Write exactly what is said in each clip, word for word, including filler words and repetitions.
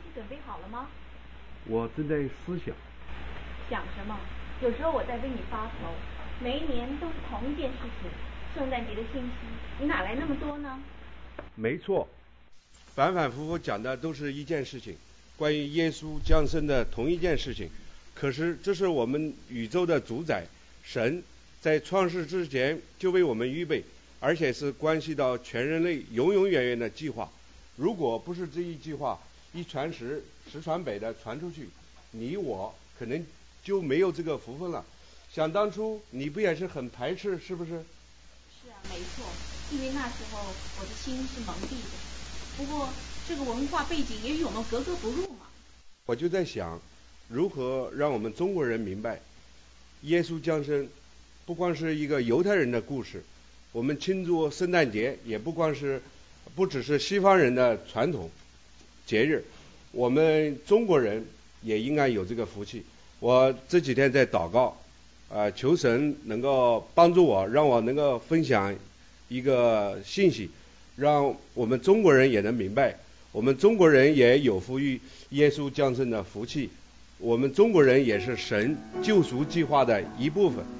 准备好了吗？ 我正在思想。 想什么？有时候我在为你发愁，每一年都是同一件事情，圣诞节的信息，你哪来那么多呢？ 没错，反反复复讲的都是一件事情，关于耶稣降生的同一件事情。可是这是我们宇宙的主宰，神在创世之前就为我们预备，而且是关系到全人类永永远远的计划。如果不是这一计划一传十，十传百的传出去，你我可能就没有这个福分了。想当初你不也是很排斥，是不是？ 是啊，没错，因为那时候我的心是蒙蔽的。不过这个文化背景也与我们格格不入嘛。 我就在想，如何让我们中国人明白，耶稣降生不光是一个犹太人的故事，我们庆祝圣诞节也不光是不只是西方人的传统节日，我们中国人也应该有这个福气。我这几天在祷告，呃，求神能够帮助我，让我能够分享一个信息，让我们中国人也能明白，我们中国人也有福于耶稣降生的福气，我们中国人也是神救赎计划的一部分。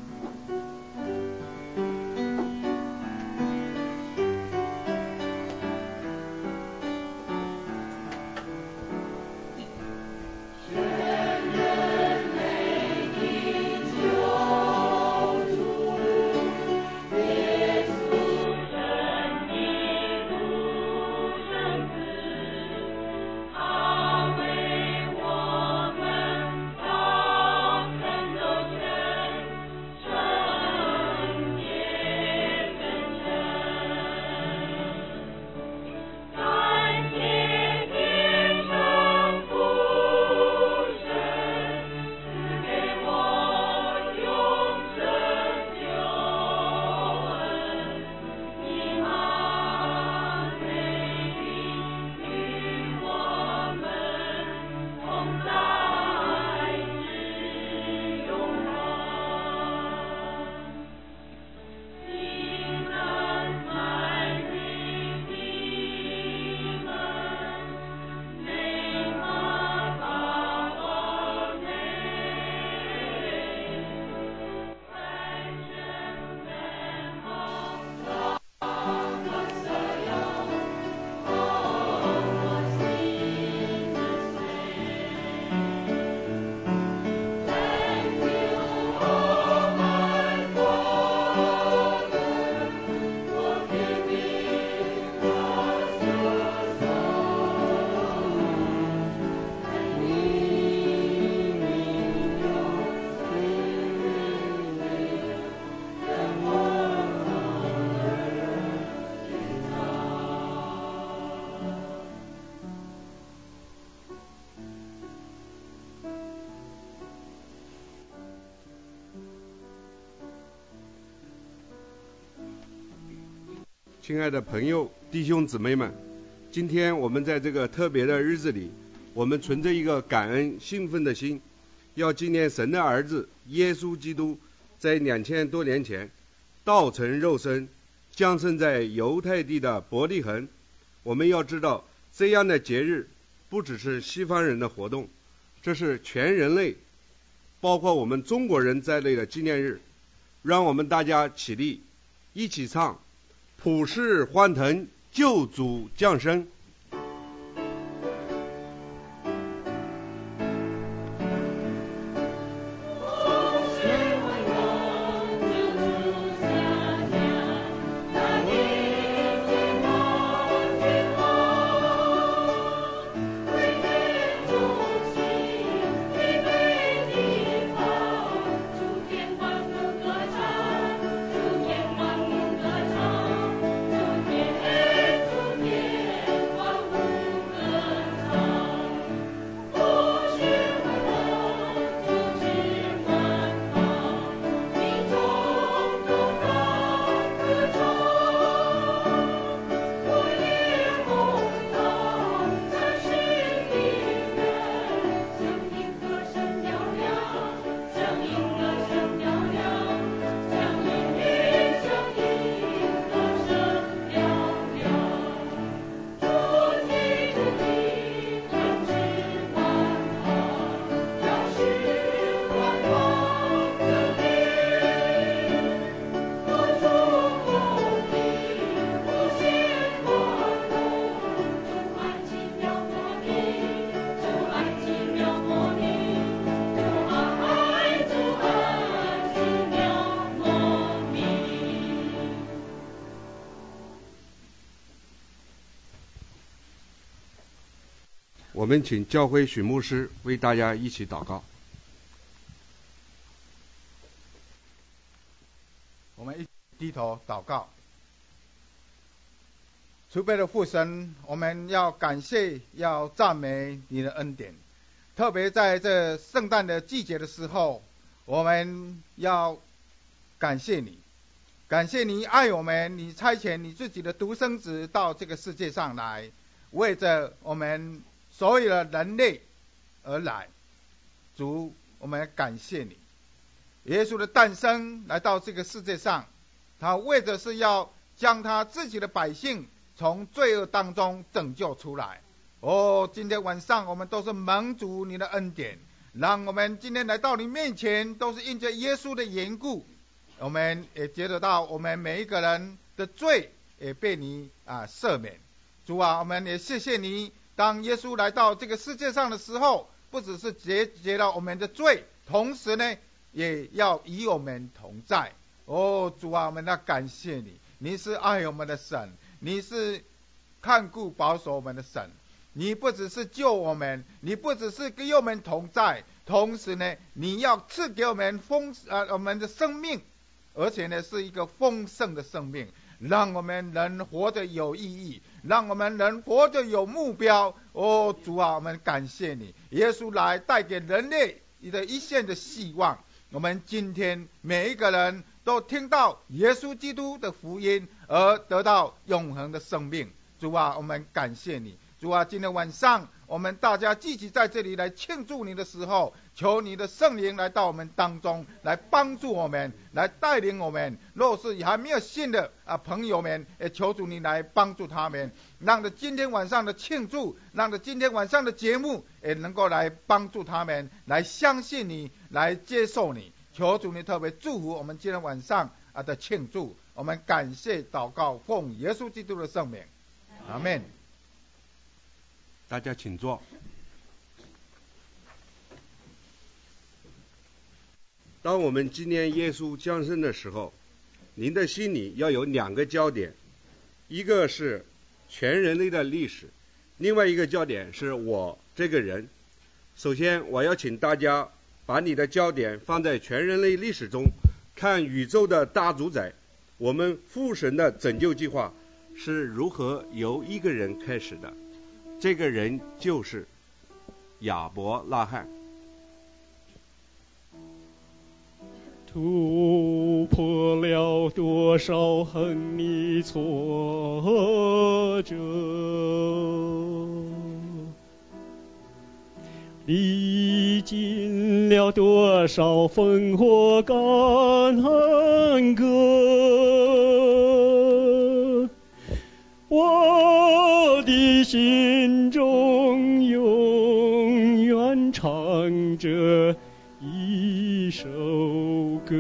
亲爱的朋友、弟兄姊妹们，今天我们在这个特别的日子里，我们存着一个感恩兴奋的心，要纪念神的儿子耶稣基督在两千多年前道成肉身，降生在犹太地的伯利恒。我们要知道，这样的节日不只是西方人的活动，这是全人类，包括我们中国人在内的纪念日。让我们大家起立，一起唱普世欢腾，救主降生。 主天我们请教会许牧师为大家一起祷告。 我们一起低头祷告。慈悲的父神，我们要感谢，要赞美你的恩典。特别在这圣诞的季节的时候，我们要感谢你，感谢你爱我们，你差遣你自己的独生子到这个世界上来，为着我们所有的人类而来。主，我们感谢你。耶稣的诞生来到这个世界上，他为的是要将他自己的百姓从罪恶当中拯救出来。哦，今天晚上我们都是蒙主你的恩典，让我们今天来到你面前，都是因着耶稣的缘故，我们也觉得到我们每一个人的罪也被你啊赦免。主啊，我们也谢谢你，当耶稣来到这个世界上的时候，不只是解决了我们的罪，同时呢也要与我们同在。哦，主啊，我们要感谢你，你是爱我们的神，你是看顾保守我们的神，你不只是救我们，你不只是跟我们同在，同时呢你要赐给我们丰呃我们的生命，而且呢是一个丰盛的生命，让我们人活得有意义，让我们人活得有目标。哦，主啊，我们感谢你，耶稣来带给人类的一线的希望。我们今天每一个人都听到耶稣基督的福音，而得到永恒的生命。主啊，我们感谢你。主啊，今天晚上我们大家聚集在这里来庆祝你的时候，求你的圣灵来到我们当中，来帮助我们，来带领我们。若是还没有信的啊朋友们，也求主你来帮助他们，让着今天晚上的庆祝，让着今天晚上的节目也能够来帮助他们，来相信你，来接受你。求主你特别祝福我们今天晚上啊的庆祝。我们感谢祷告，奉耶稣基督的圣名，阿们。 大家请坐。当我们纪念耶稣降生的时候，您的心里要有两个焦点，一个是全人类的历史，另外一个焦点是我这个人。首先我要请大家把你的焦点放在全人类历史中，看宇宙的大主宰，我们父神的拯救计划是如何由一个人开始的。这个人就是亚伯拉罕。 突破了多少横逆挫折，历经了多少烽火干戈，我的心中永远唱着一首歌。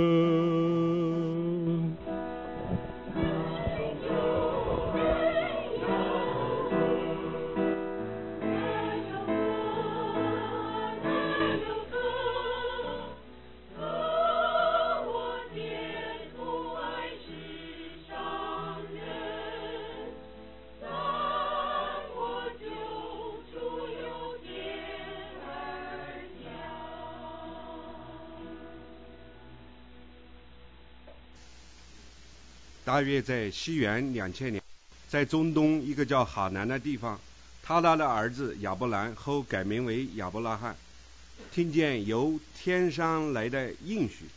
大约在西元两千年，在中东一个叫哈南的地方，他拉的儿子亚伯兰后改名为亚伯拉罕，听见由天上来的应许，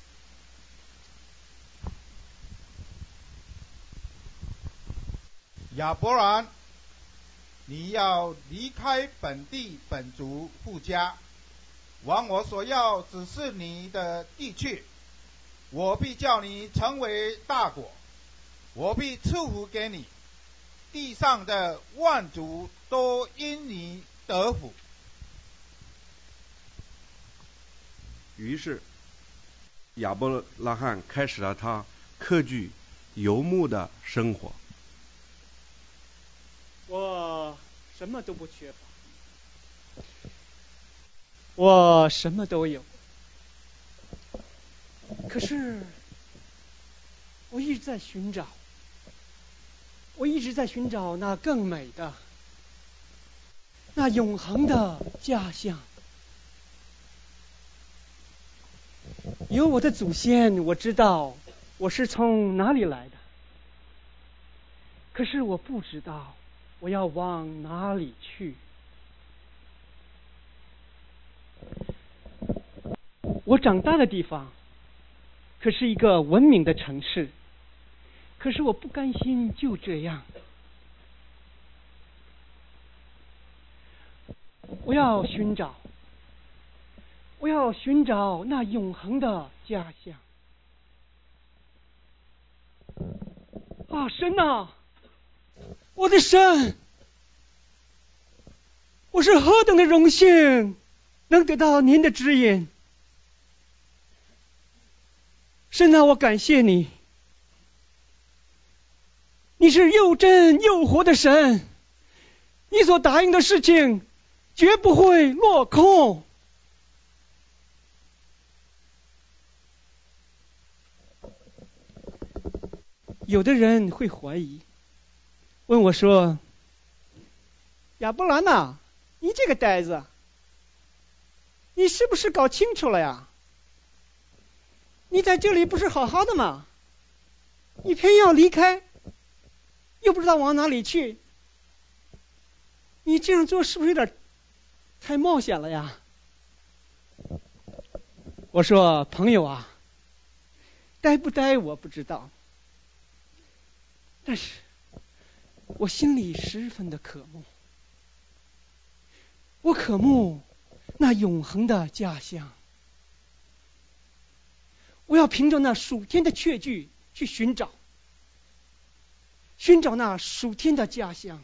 亚伯兰，你要离开本地本族父家，往我所要指示你的地去，我必叫你成为大国，我必赐福给你，地上的万族都因你得福。 于是亚伯拉罕开始了他客居游牧的生活。 我什么都不缺乏，我什么都有，可是我一直在寻找，我一直在寻找那更美的、 那永恒的家乡。有我的祖先，我知道我是从哪里来的，可是我不知道我要往哪里去。我长大的地方可是一个文明的城市，可是我不甘心就这样，我要寻找我要寻找那永恒的家乡。啊，神啊，我的神，我是何等的荣幸能得到您的指引。神啊，我感谢你，你是又真又活的神，你所答应的事情绝不会落空。有的人会怀疑，问我说：“亚伯兰呐，你这个呆子，你是不是搞清楚了呀？你在这里不是好好的吗？你偏要离开，又不知道往哪里去，你这样做是不是有点太冒险了呀？”我说：“朋友啊，呆不呆我不知道，但是我心里十分的渴慕，我渴慕那永恒的家乡。我要凭着那属天的确据去寻找，寻找那属天的家乡。”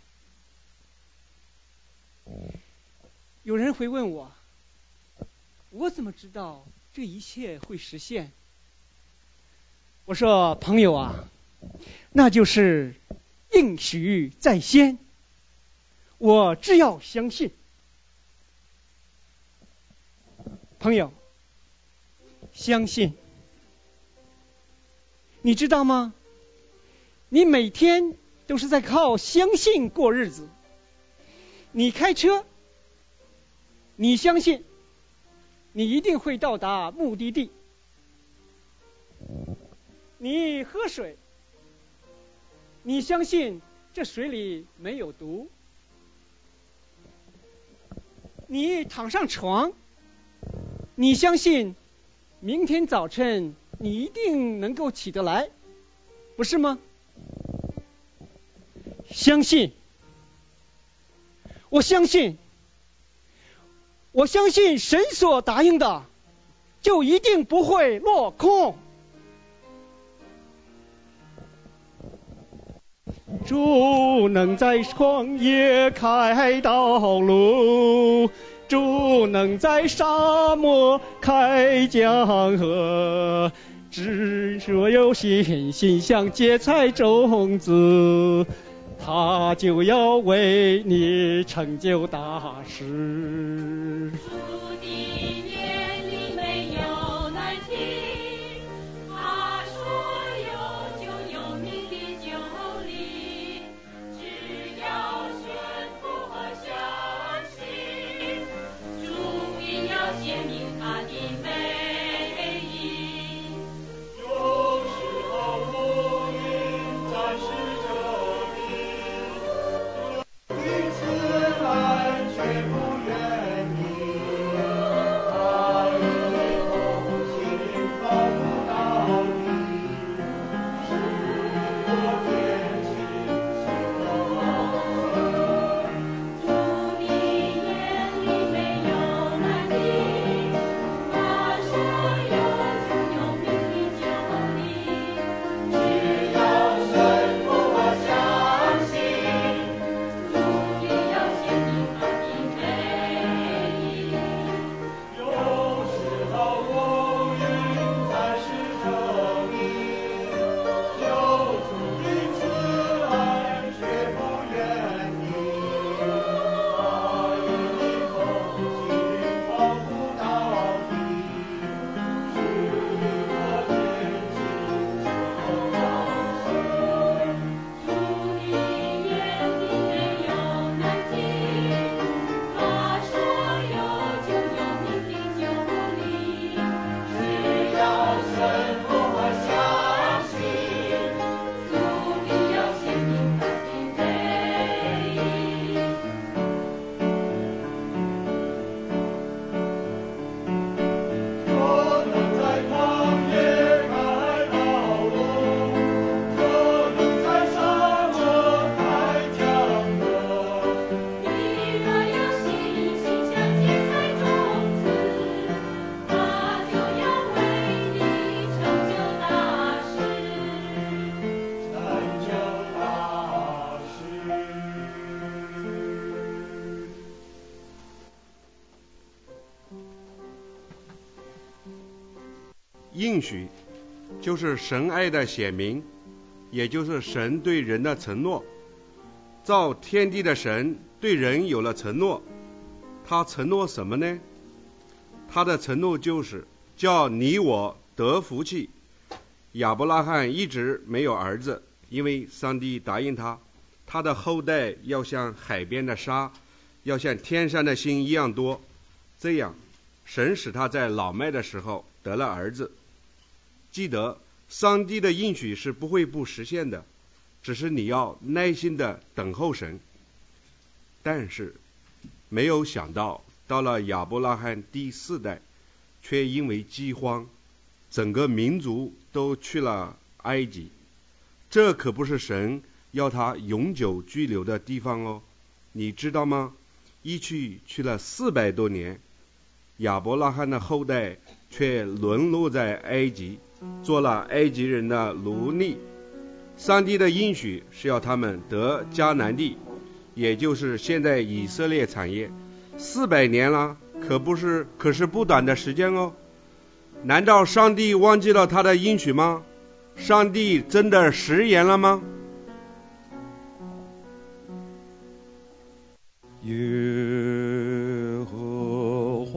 有人会问我，我怎么知道这一切会实现？我说：“朋友啊，那就是应许在先，我只要相信。”朋友，相信，你知道吗？你每天都是在靠相信过日子。你开车，你相信你一定会到达目的地；你喝水，你相信这水里没有毒；你躺上床，你相信明天早晨你一定能够起得来，不是吗？相信，我相信，我相信神所答应的就一定不会落空。主能在旷野开道路，主能在沙漠开江河，只若有信心像芥菜种子，他就要为你成就大事。 主的眼里没有难题，他说有就有，命的就理，只要顺服和相信，主必要显明他的美意。有时候我应暂时这里，因此来却不愿意。 应许就是神爱的显明，也就是神对人的承诺。造天地的神对人有了承诺，他承诺什么呢？他的承诺就是叫你我得福气。亚伯拉罕一直没有儿子，因为上帝答应他，他的后代要像海边的沙，要像天上的星一样多。这样神使他在老迈的时候得了儿子。记得上帝的应许是不会不实现的，只是你要耐心的等候神。但是没有想到到了亚伯拉罕第四代，却因为饥荒，整个民族都去了埃及。这可不是神要他永久居留的地方哦，你知道吗？一去去了四百多年，亚伯拉罕的后代却沦落在埃及，做了埃及人的奴隶。上帝的应许是要他们得迦南地，也就是现在以色列产业。四百年了，可不是可是不短的时间哦。难道上帝忘记了他的应许吗？上帝真的食言了吗？ 耶和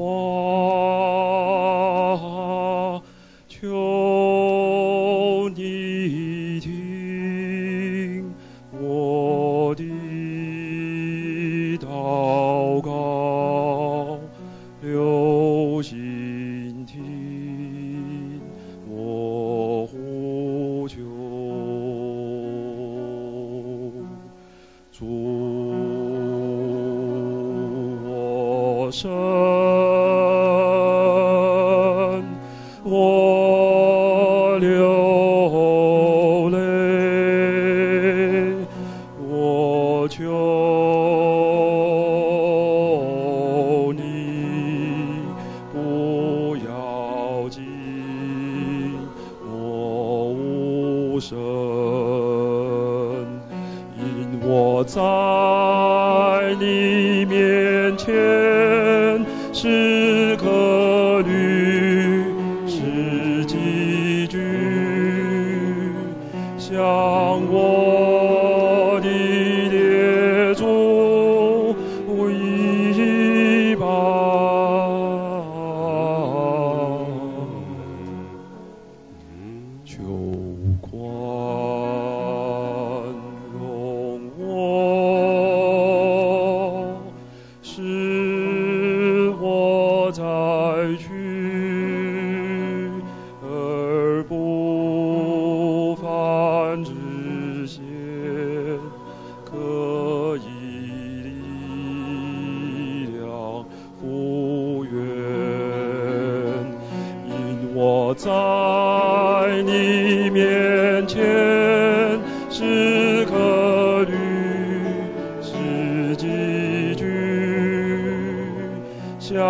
华，求你听我的祷告，留心听我呼求。主我神，我流泪，我求你不要紧，我无神，因我在你面前是个律是寄居，像我的列祖一般。求宽容我，使我再去，而不犯之前，可以力量复原，因我在你面前是个律是寄居，像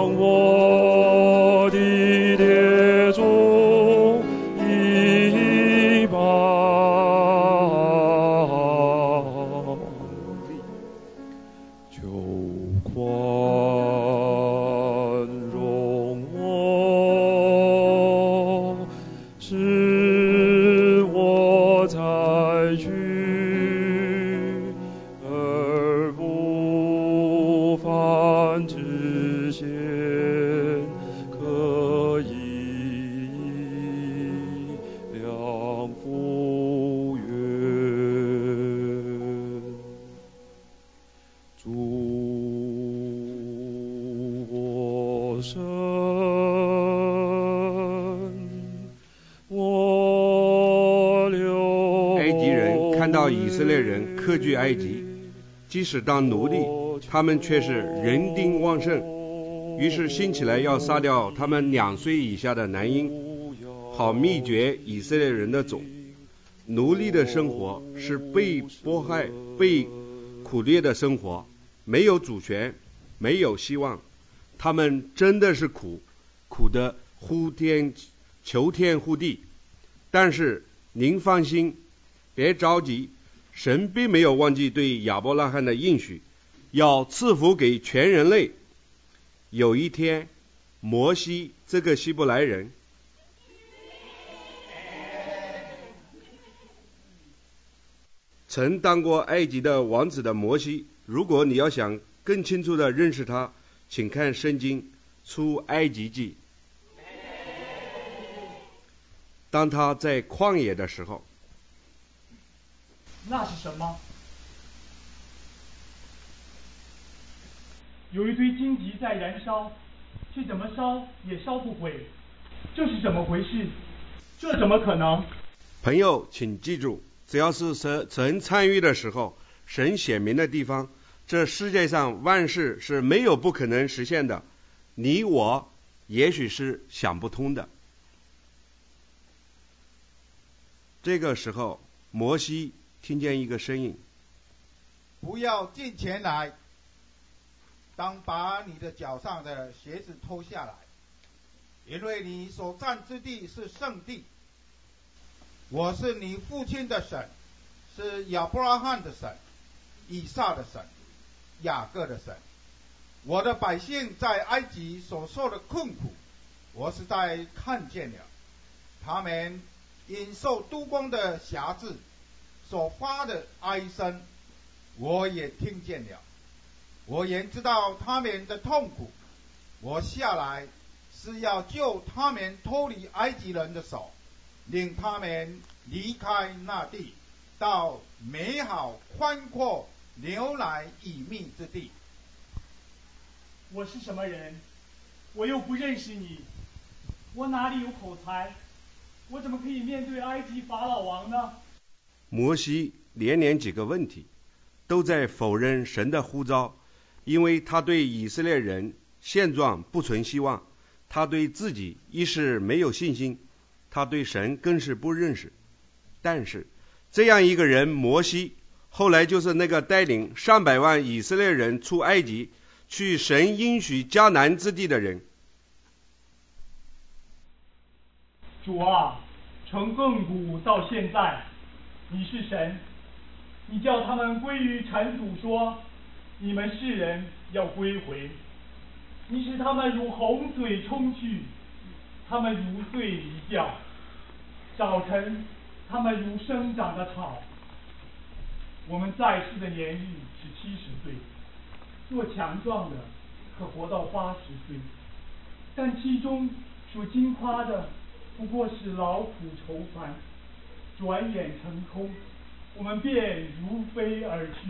我的列祖一般。求宽容我，使我再去，而不犯之前，可以量复原。主我神，我流埃及人看到以色列人客居埃及，即使当奴隶，他们却是人丁旺盛，于是兴起来要杀掉他们两岁以下的男婴，好灭绝以色列人的种。奴隶的生活是被迫害、被苦虐的生活，没有主权，没有希望。他们真的是苦，苦得呼天求天呼地。但是您放心，别着急，神并没有忘记对亚伯拉罕的应许，要赐福给全人类。有一天，摩西这个希伯来人曾当过埃及的王子的摩西，如果你要想更清楚地认识他，请看圣经出埃及记。当他在旷野的时候， 那是什么？有一堆荆棘在燃烧，却怎么烧也烧不毁，这是怎么回事？这怎么可能？ 朋友，请记住，只要是神神参与的时候，神显明的地方，这世界上万事是没有不可能实现的，你我也许是想不通的。这个时候，摩西听见一个声音： 不要近前来，当把你的脚上的鞋子脱下来，因为你所站之地是圣地。我是你父亲的神，是亚伯拉罕的神，以撒的神，雅各的神。我的百姓在埃及所受的困苦，我实在看见了，他们因受督工的辖制所发的哀声，我也听见了。我也知道他们的痛苦，我下来是要救他们脱离埃及人的手，令他们离开那地，到美好宽阔牛奶与蜜之地。 我是什么人？我又不认识你，我哪里有口才？我怎么可以面对埃及法老王呢？ 摩西连连几个问题，都在否认神的呼召，因为他对以色列人现状不存希望，他对自己一是没有信心，他对神更是不认识。但是这样一个人摩西，后来就是那个带领上百万以色列人出埃及，去神应许迦南之地的人。 主啊，从亘古到现在，你是神，你叫他们归于尘土，说你们世人要归回。你使他们如洪水冲去，他们如醉一觉。早晨他们如生长的草。我们在世的年日是七十岁，做强壮的可活到八十岁，但其中所经夸的不过是劳苦愁烦，转眼成空，我们便如飞而去。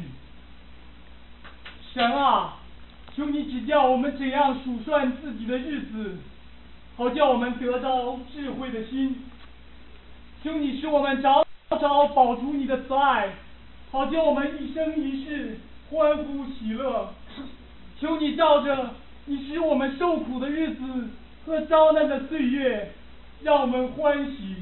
神啊，求你指教我们怎样数算自己的日子，好叫我们得到智慧的心。求你使我们早早饱足你的慈爱，好叫我们一生一世欢呼喜乐。求你照着你使我们受苦的日子和遭难的岁月，让我们欢喜。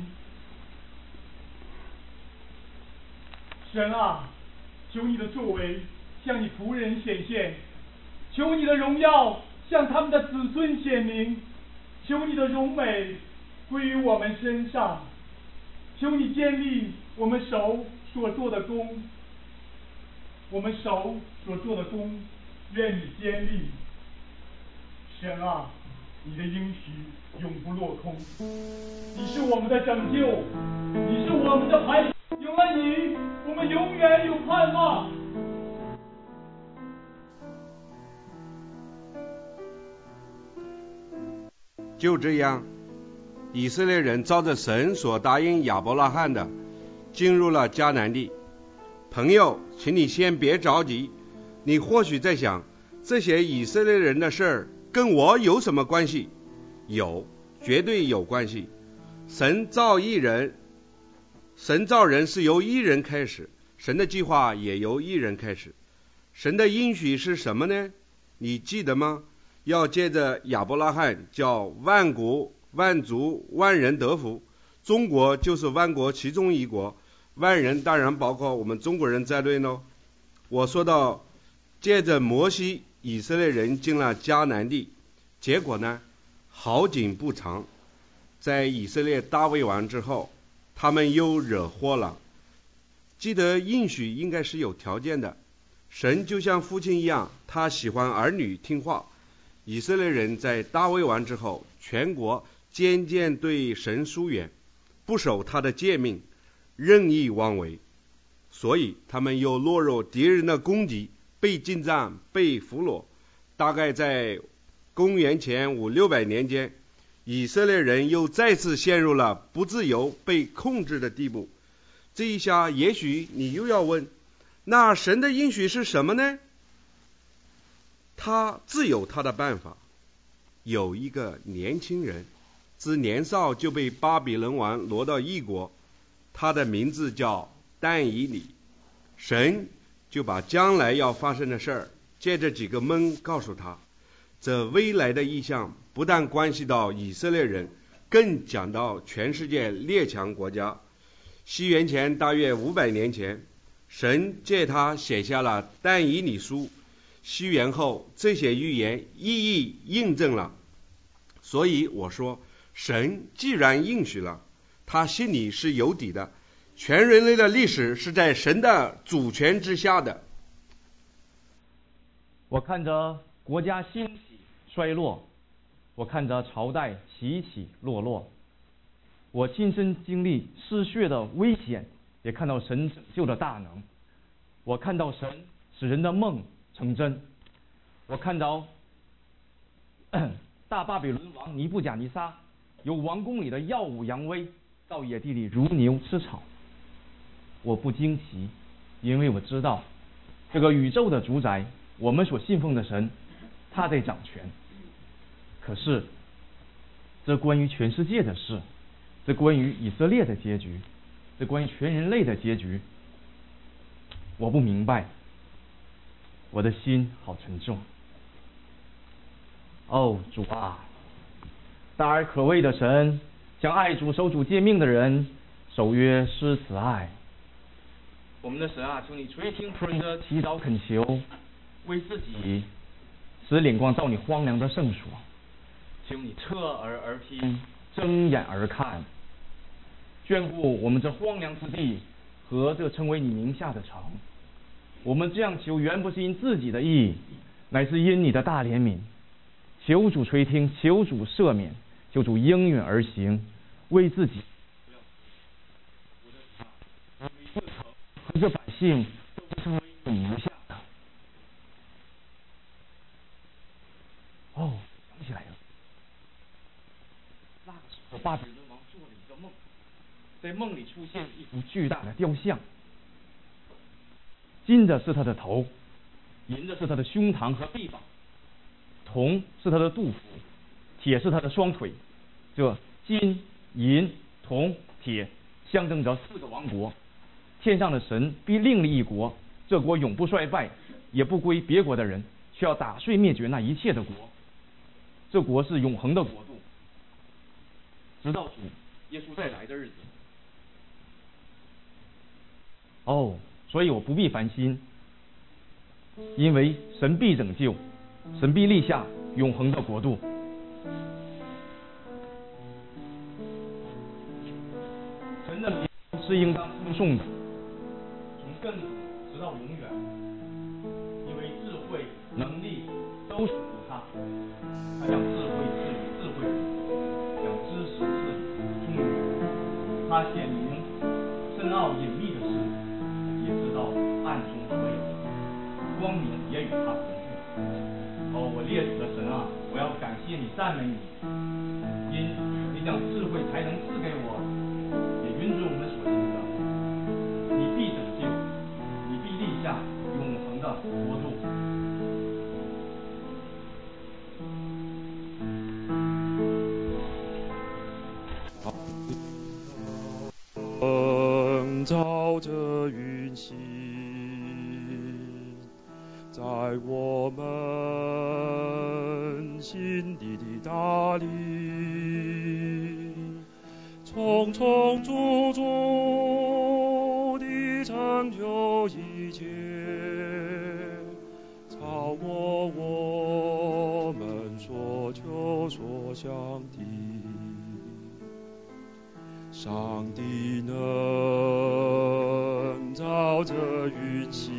神啊，求你的作为向你仆人显现，求你的荣耀向他们的子孙显明，求你的荣美归于我们身上，求你建立我们手所做的工，我们手所做的工，愿你坚立。神啊，你的应许永不落空，你是我们的拯救，你是我们的磐石，有了你，我们永远有盼望。 就这样，以色列人照着神所答应亚伯拉罕的，进入了迦南地。朋友，请你先别着急，你或许在想，这些以色列人的事儿跟我有什么关系？有，绝对有关系。神造一人，神造人是由一人开始，神的计划也由一人开始。神的应许是什么呢？你记得吗？要借着亚伯拉罕叫万国万族万人得福，中国就是万国其中一国，万人当然包括我们中国人在内呢。我说到借着摩西，以色列人进了迦南地，结果呢，好景不长，在以色列大卫王之后，他们又惹祸了。记得应许应该是有条件的，神就像父亲一样，他喜欢儿女听话。以色列人在大卫王之后，全国渐渐对神疏远，不守他的诫命，任意妄为。 所以他们又落入敌人的攻击，被进藏，被俘虏。大概在公元前五六百年间，以色列人又再次陷入了不自由、被控制的地步。这一下，也许你又要问，那神的应许是什么呢？他自有他的办法。有一个年轻人，自年少就被巴比伦王掳到异国，他的名字叫但以理。神就把将来要发生的事儿，借着几个梦告诉他。这未来的意象不但关系到以色列人，更讲到全世界列强国家。西元前大约五百年前，神借他写下了但以理书。西元后，这些预言一一印证了。所以我说，神既然应许了，他心里是有底的。全人类的历史是在神的主权之下的。 我看着国家兴起衰落，我看着朝代起起落落，我亲身经历失血的危险，也看到神拯救的大能。我看到神使人的梦成真，我看到大巴比伦王尼布甲尼撒由王宫里的耀武扬威，到野地里如牛吃草。我不惊奇，因为我知道这个宇宙的主宰，我们所信奉的神，他在掌权。可是这关于全世界的事，这关于以色列的结局，这关于全人类的结局，我不明白，我的心好沉重。哦，主啊，大而可畏的神，向爱主守主诫命的人守约施慈爱。我们的神啊，求你垂听仆人的祈祷恳求，为自己使脸光照你荒凉的圣所。求你侧耳而听，睁眼而看，眷顾我们这荒凉之地和这称为你名下的城。我们这样求，原不是因自己的意，乃是因你的大怜悯。求主垂听，求主赦免，求主应允而行，为自己和这百姓都成为你名下的。哦，想起来了，那个时候巴比伦王做了一个梦，在梦里出现一幅巨大的雕像，金的是他的头，银的是他的胸膛和臂膀，铜是他的肚腹，铁是他的双腿。这金、银、铜、铁象征着四个王国。天上的神必另立一国，这国永不衰败，也不归别国的人，却要打碎灭绝那一切的国。这国是永恒的国度，直到主耶稣再来的日子。哦，所以我不必烦心，因为神必拯救，神必立下永恒的国度。神的名是应当称颂的，从亘古直到永远，因为智慧、能力都属于他。他将智慧赐予智慧人，将知识赐予聪明人。他显明深奥隐秘的事，也知道暗中所有的，光明也与他同住。哦，我列祖的神啊，我要感谢你，赞美你，因你将智慧才能赐给我，也允准我们所行的。你必拯救，你必立下永恒的国度。 笼罩着云心，在我们心底的大力，充充足足地成就一切，超过我们所求所想的。上帝能照着云行，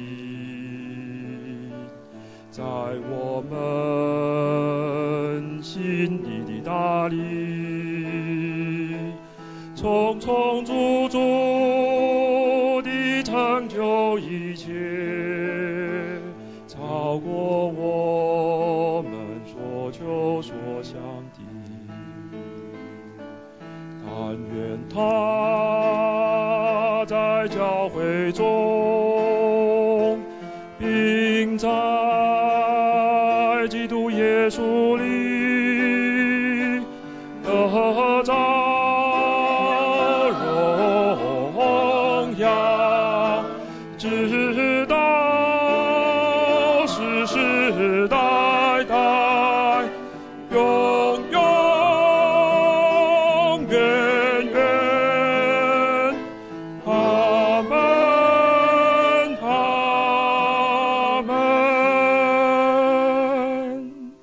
在我们心底的大力，充充足足地成就但愿他在教会中，并在基督耶稣里得着荣耀，直到世世代代，永永远远。阿门，阿门。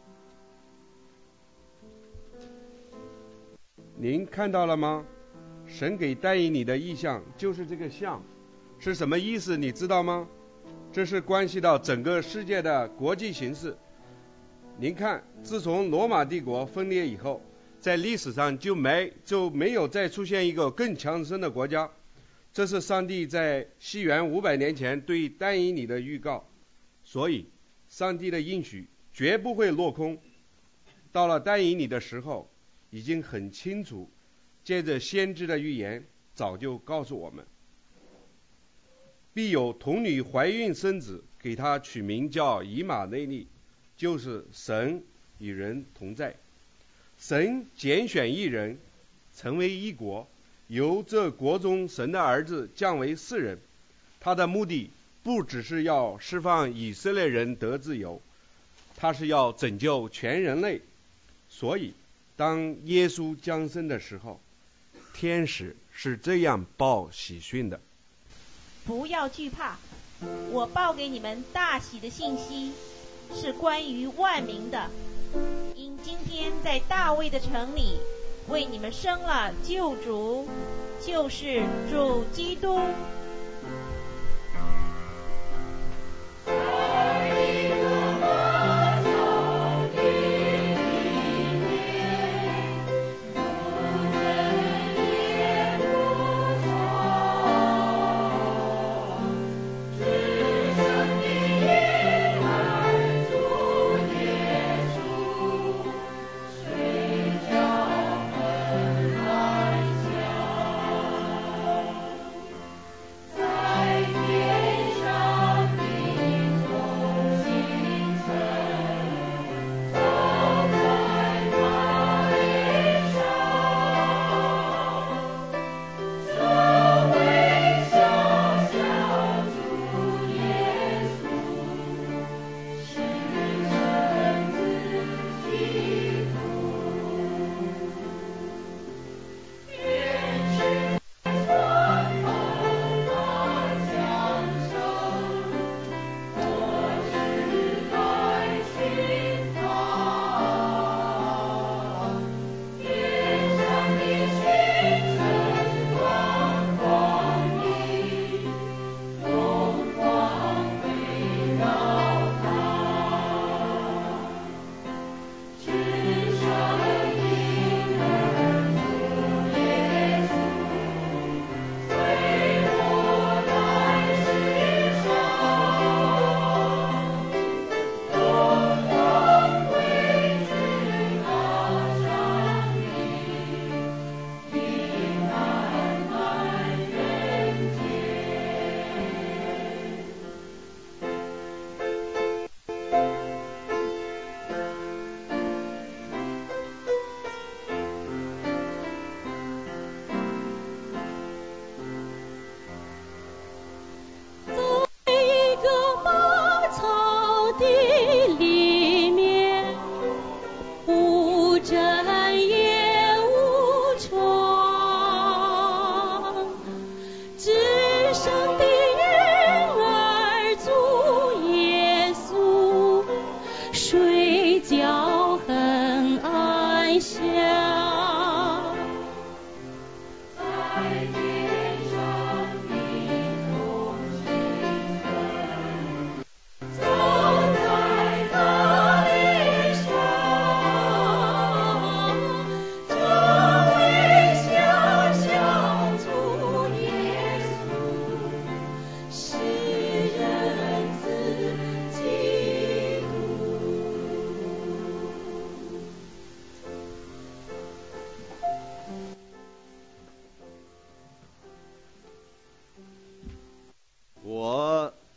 您看到了吗？神给但以理的意象就是这个像，是什么意思？你知道吗？这是关系到整个世界的国际形势。您看，自从罗马帝国分裂以后，在历史上就没就没有再出现一个更强盛的国家。这是上帝在西元五百年前对但以理的预告，所以上帝的应许绝不会落空。到了但以理的时候，已经很清楚，借着先知的预言早就告诉我们，必有童女怀孕生子，给他取名叫以马内利，就是神与人同在。神拣选一人，成为一国，由这国中神的儿子降为世人。他的目的不只是要释放以色列人得自由，他是要拯救全人类。所以当耶稣降生的时候，天使是这样报喜讯的： 不要惧怕，我报给你们大喜的信息，是关于万民的。因今天在大卫的城里，为你们生了救主，就是主基督。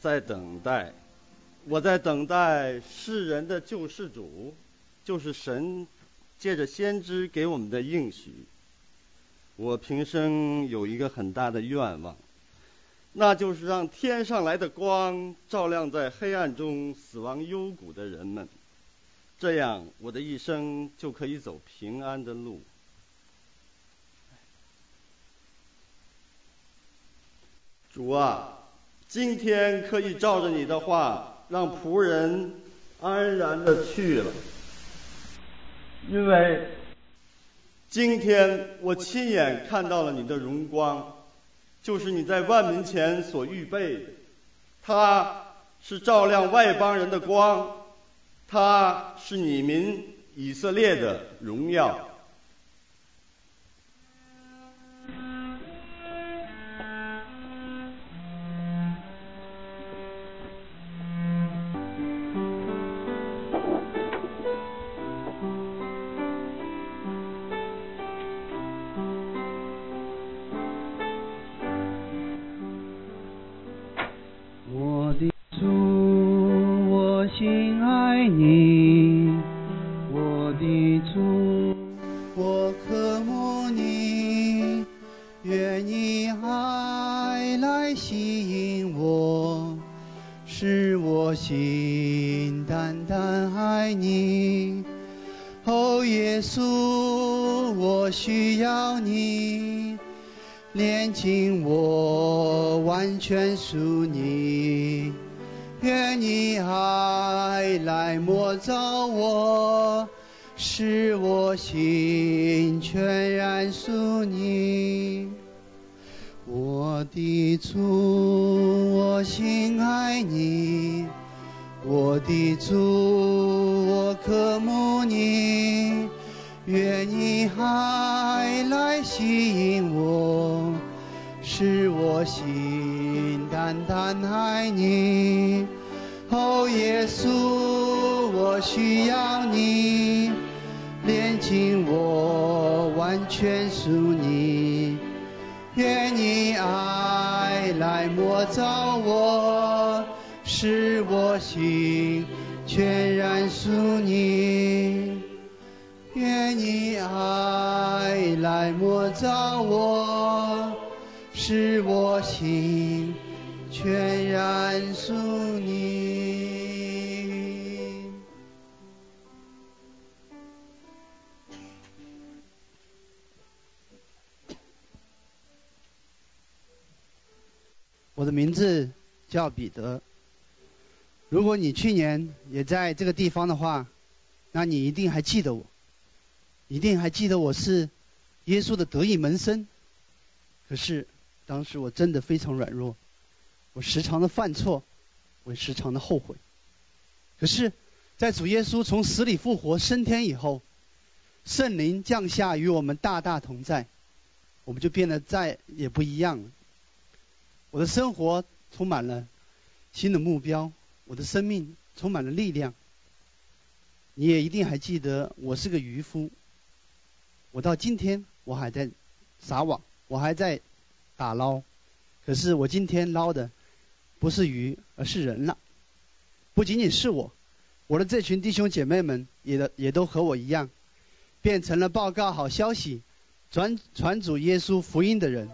在等待，我在等待世人的救世主，就是神借着先知给我们的应许。我平生有一个很大的愿望，那就是让天上来的光照亮在黑暗中死亡幽谷的人们，这样我的一生就可以走平安的路。主啊，今天可以照着你的话，让仆人安然的去了，因为今天我亲眼看到了你的荣光，就是你在万民前所预备的，它是照亮外邦人的光，它是你民以色列的荣耀。 我的名字叫彼得。如果你去年也在这个地方的话，那你一定还记得我，一定还记得我是耶稣的得意门生。可是当时我真的非常软弱，我时常的犯错，我时常的后悔。可是在主耶稣从死里复活升天以后，圣灵降下与我们大大同在，我们就变得再也不一样了。我的生活充满了新的目标，我的生命充满了力量。你也一定还记得我是个渔夫，我到今天我还在撒网，我还在打捞，可是我今天捞的不是鱼，而是人了。不仅仅是我，我的这群弟兄姐妹们也也都和我一样，变成了报告好消息、传传主耶稣福音的人。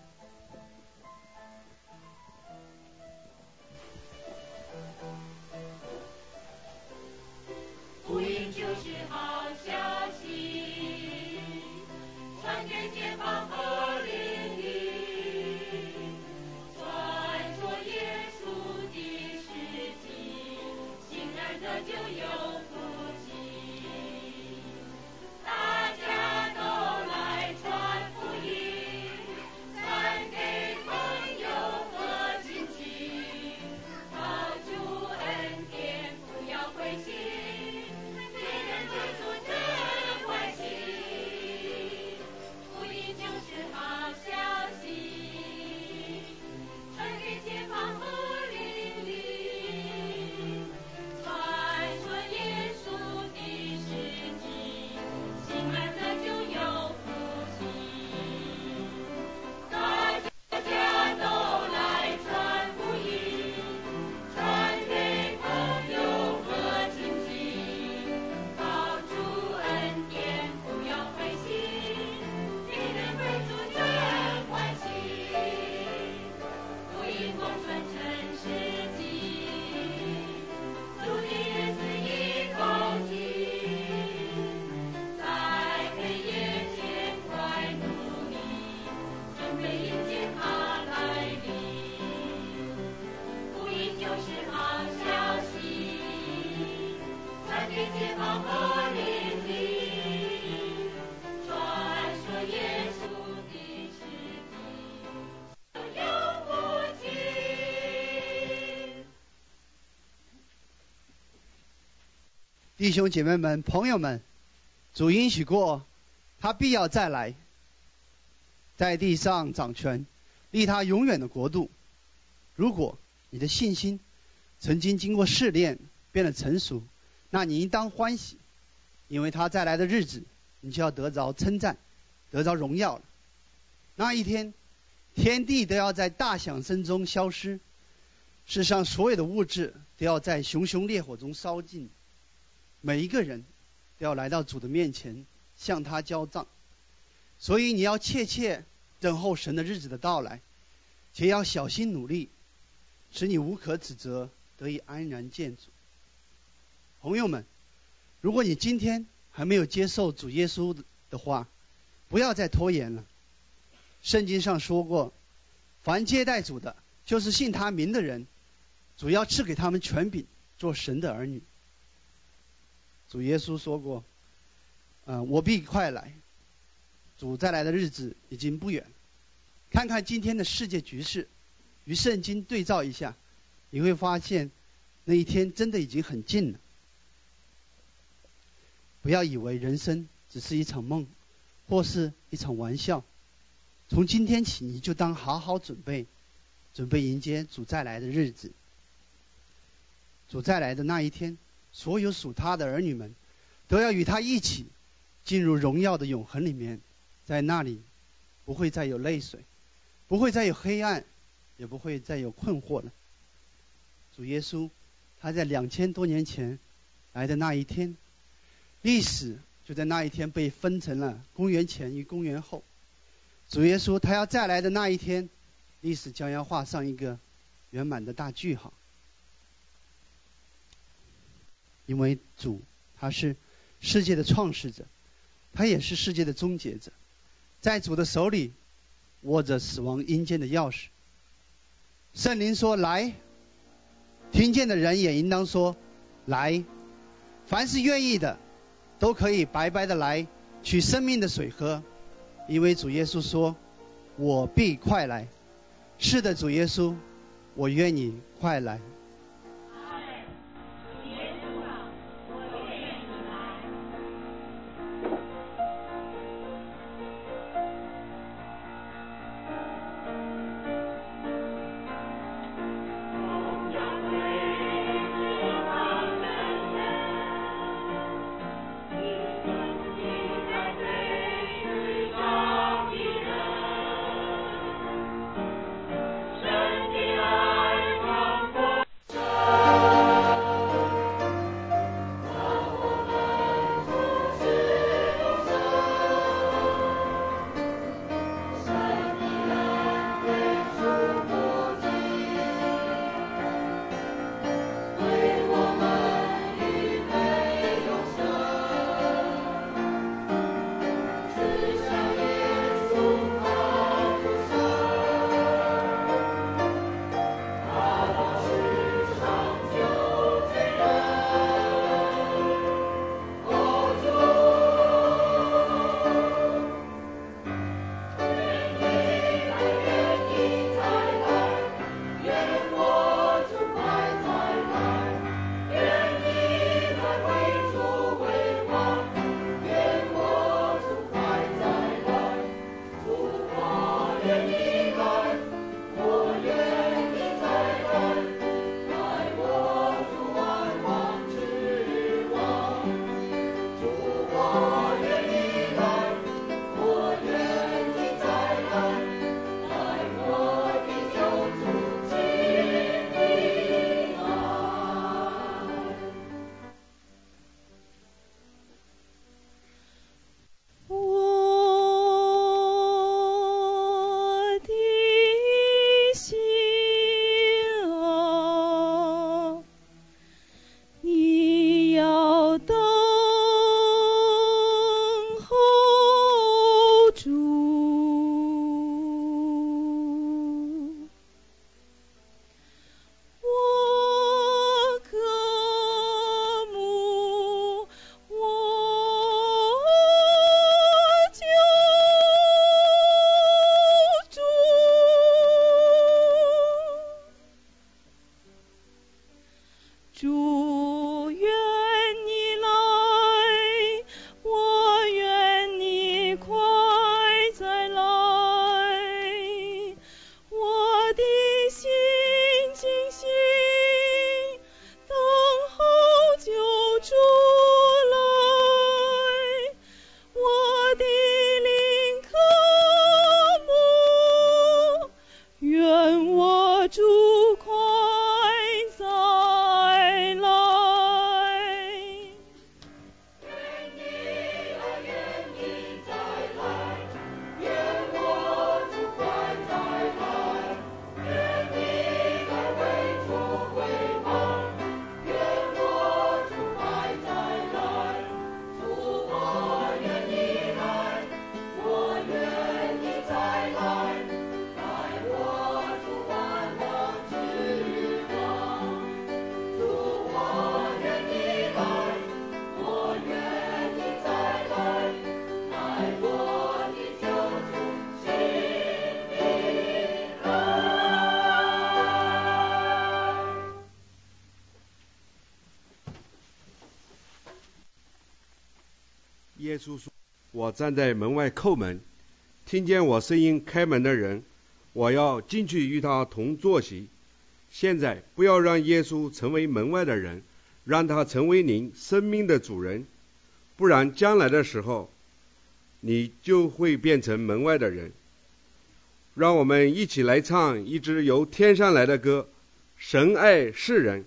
福音就是好消息，传给街坊和邻里，传说耶稣的事迹，信然的就有福气。大家都来传福音， 弟兄姐妹们、朋友们，主应许过，他必要再来，在地上掌权，立他永远的国度。如果你的信心曾经经过试炼，变得成熟，那你应当欢喜，因为他再来的日子，你就要得着称赞，得着荣耀了。那一天，天地都要在大响声中消失，世上所有的物质都要在熊熊烈火中烧尽，每一个人都要来到主的面前，向他交账。所以你要切切等候神的日子的到来，且要小心努力，使你无可指责，得以安然见主。朋友们，如果你今天还没有接受主耶稣的话，不要再拖延了。圣经上说过，凡接待主的，就是信他名的人，主要赐给他们权柄，做神的儿女。主耶稣说过，呃，我必快来，主再来的日子已经不远。看看今天的世界局势，与圣经对照一下，你会发现那一天真的已经很近了。不要以为人生只是一场梦，或是一场玩笑。从今天起，你就当好好准备，准备迎接主再来的日子。主再来的那一天，所有属他的儿女们都要与他一起进入荣耀的永恒里面，在那里不会再有泪水，不会再有黑暗，也不会再有困惑了。主耶稣他在两千多年前来的那一天，历史就在那一天被分成了公元前与公元后。主耶稣他要再来的那一天，历史将要画上一个圆满的大句号。因为主他是世界的创始者，他也是世界的终结者，在主的手里握着死亡阴间的钥匙。圣灵说来，听见的人也应当说来，凡是愿意的都可以白白的来取生命的水喝，因为主耶稣说我必快来。是的，主耶稣，我愿你快来。 我的耶稣说：“我站在门外叩门，听见我声音开门的人，我要进去与他同坐席。”现在不要让耶稣成为门外的人，让他成为您生命的主人，不然将来的时候，你就会变成门外的人。让我们一起来唱一支由天上来的歌，神爱世人。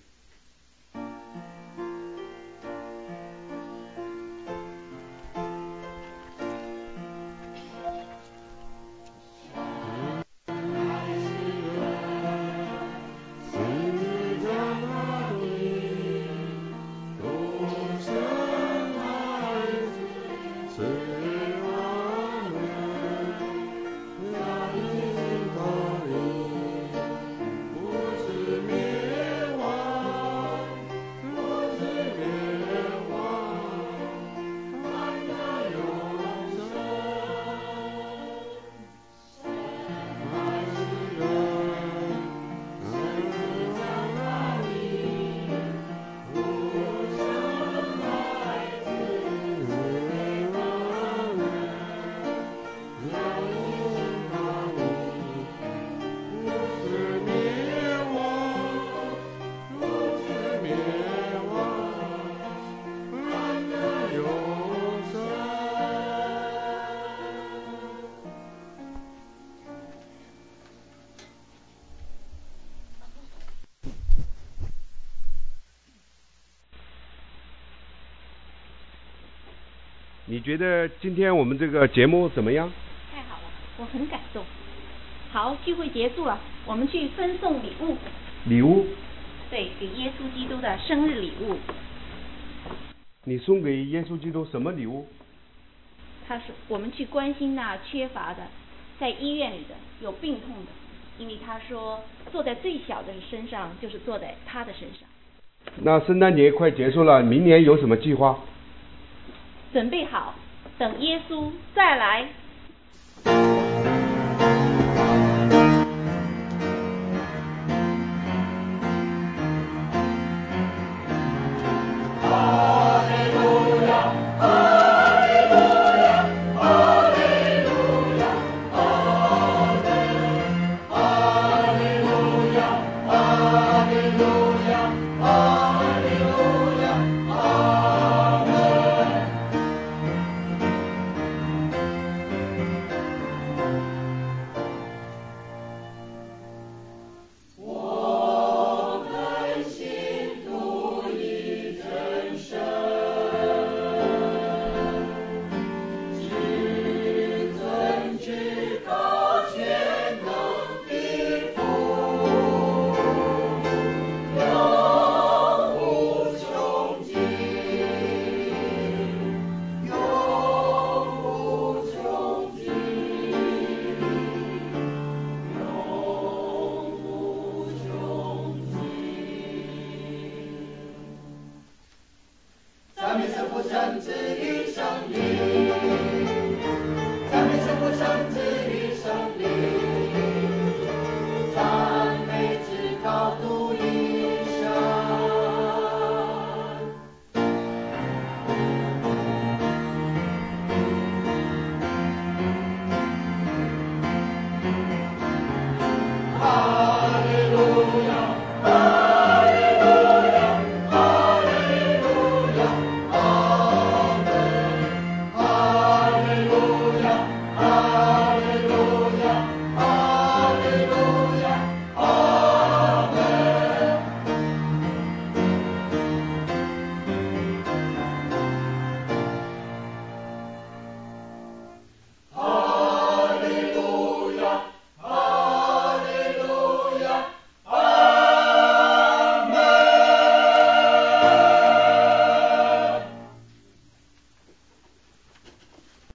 你觉得今天我们这个节目怎么样？ 太好了，我很感动。好，聚会结束了，我们去分送礼物。 礼物？ 对，给耶稣基督的生日礼物。 你送给耶稣基督什么礼物？ 他是我们去关心那缺乏的，在医院里的，有病痛的，因为他说坐在最小的身上，就是坐在他的身上。 那圣诞节快结束了，明年有什么计划？ 准备好，等耶稣再来。